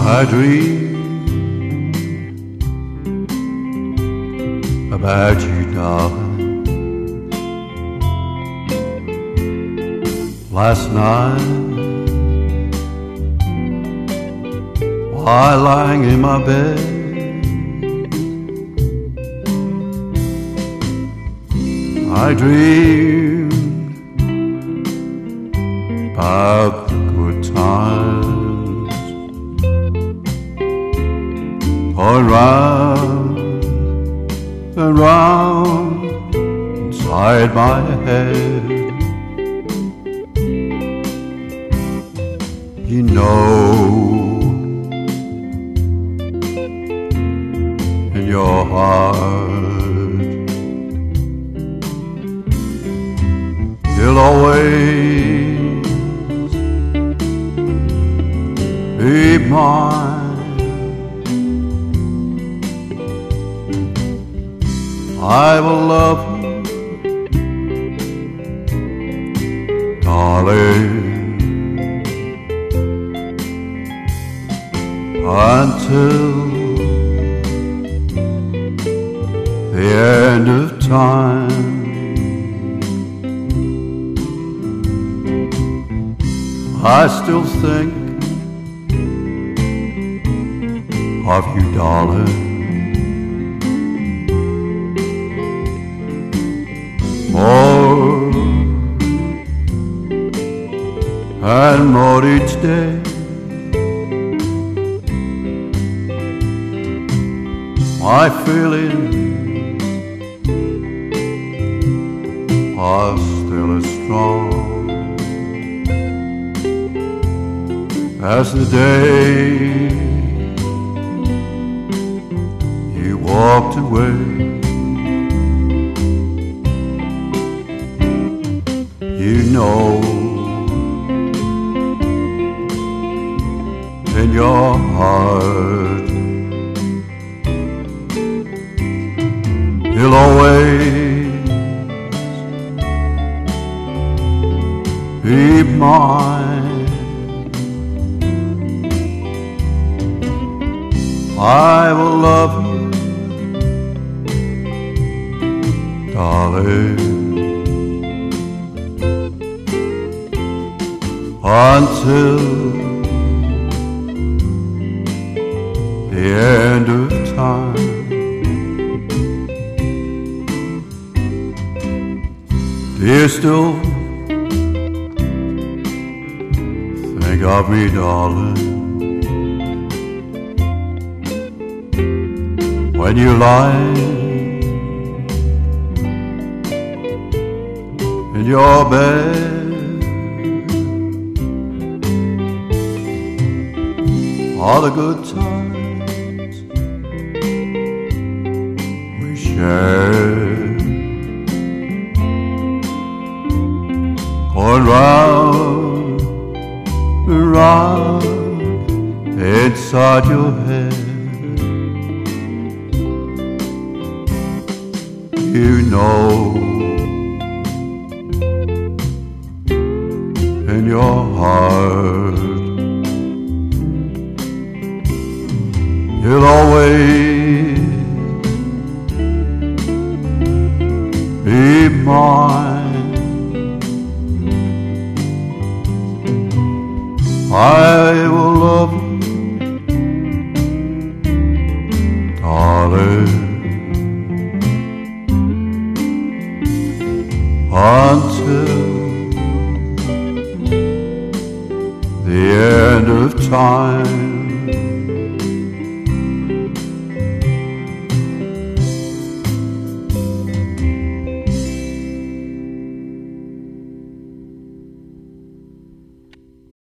I dream about you, darling. Last night, while lying in my bed, I dreamed about the good times going round and round inside my head. You know, in your heart, you'll always be mine. I will love you, darling, until the end of time. I still think of you, darling, more and more each day. My feelings are still as strong as the day you walked away. You know, in your heart, you'll always be mine. I will love you, darling, until the end of time. Do you still think of me, darling, when you lie in your bed? All the good times we shared, going round and round inside your head. You know, in your heart, you'll always be mine. I will love you, darling, until the end of time.